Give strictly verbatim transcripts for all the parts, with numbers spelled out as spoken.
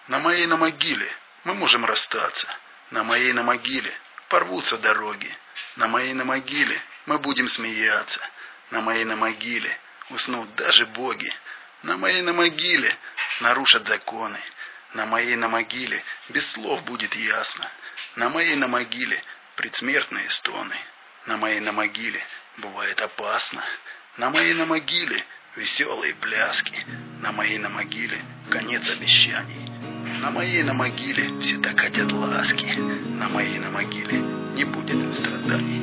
На моей на могиле мы можем расстаться. На моей на могиле порвутся дороги. На моей на могиле мы будем смеяться. На моей на могиле уснут даже боги. На моей на могиле нарушат законы. На моей на могиле без слов будет ясно. На моей на могиле предсмертные стоны. На моей на могиле бывает опасно. На моей на могиле веселые пляски. На моей на могиле конец обещаний. На моей на могиле все так хотят ласки. На моей на могиле не будет страданий.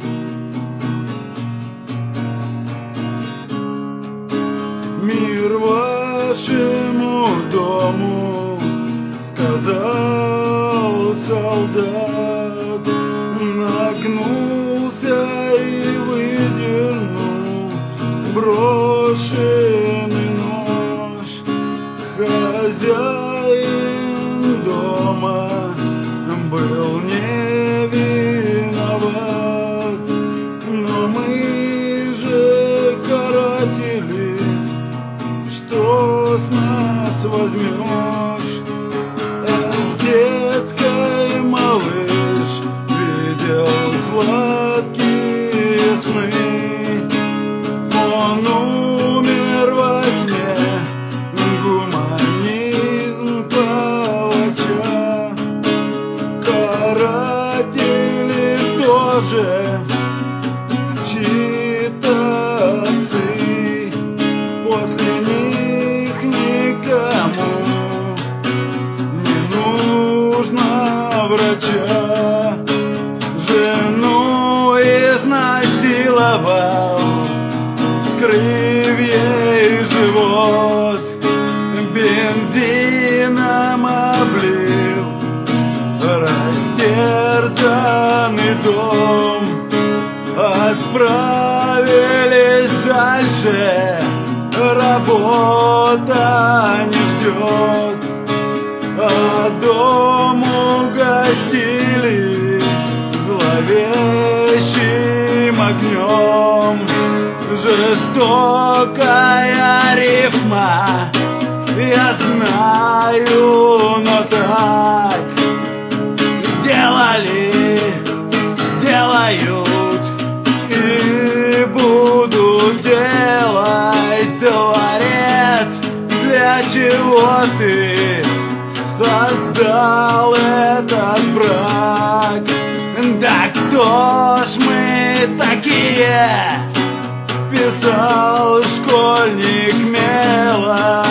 Мир вашему дому, сказал солдат, нагнулся и выдернул брошенный нож. Хозяин дома был не виноват, но мы же каратели, что с нас возьмешь? От детской малыш видел сладкие сны. Он умер во сне, гуманизм палача. Каратели тоже чьи-то отцы. После них никому не нужно врача. Жену изнасиловал, вскрыв ей живот, бензином облил растерзанный дом. Отправились дальше, работа не ждет, а дом угостили зловещим огнем. Жестокая рифма, я знаю, но так делали, делают и будут делать. Творец, для чего ты создал этот брак? Да кто ж мы такие? Писал школьник Мело.